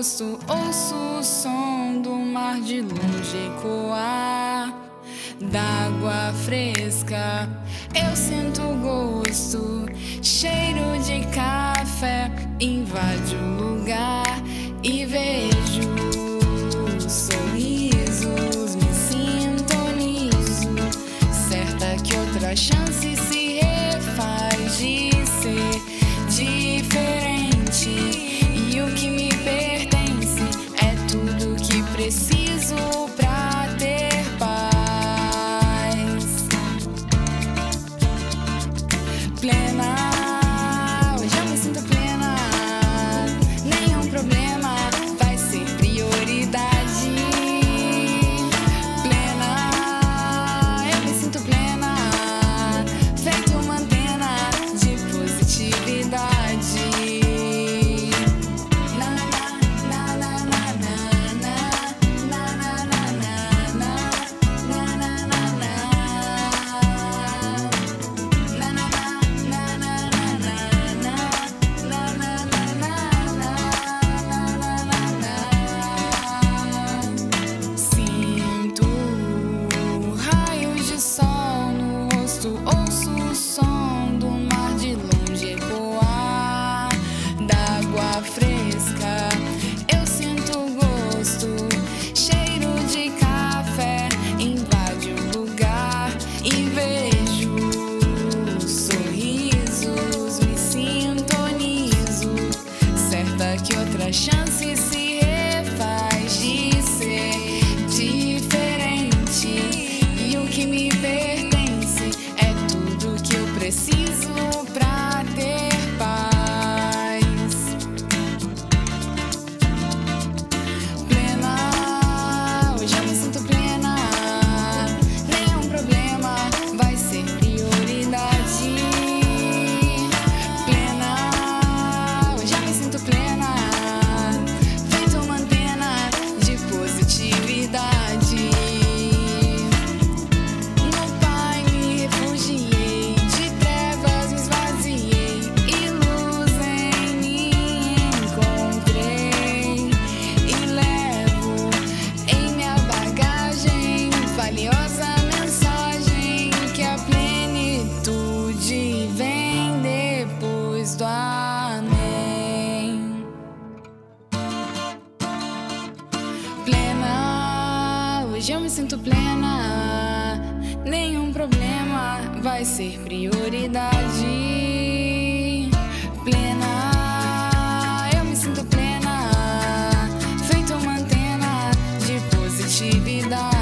rosto, ouço o som do mar de longe ecoar, d'água fresca. Eu sinto o gosto, cheiro de café invade o lugar e vejo sorrisos, me sintonizo, certa que outra chance se refaz de ser diferente. E o que me pertence é tudo que preciso pra ter paz plena. Hoje eu me sinto plena, nenhum problema vai ser prioridade. Plena, eu me sinto plena, feito uma antena de positividade. Sinto raios de sol no rosto, ouço o som do mar de longe ecoar, d'água fresca. Eu sinto o gosto, cheiro de café invade o lugar e vejo sorrisos, me sintonizo, certa que outra chance se refaz de ser diferente. E o que me pertence é tudo que eu preciso pra ter paz plena. Hoje eu me sinto plena, nenhum problema vai ser prioridade. Plena, hoje eu me sinto plena, feito uma antena de positividade. No Pai me refugiei, de trevas me esvaziei e luz em mim encontrei. E levo em minha bagagem valiosa mensagem que a plenitude vem depois do amém. Plena, hoje eu me sinto plena, nenhum problema vai ser prioridade. Plena, eu me sinto plena, feito uma antena de positividade.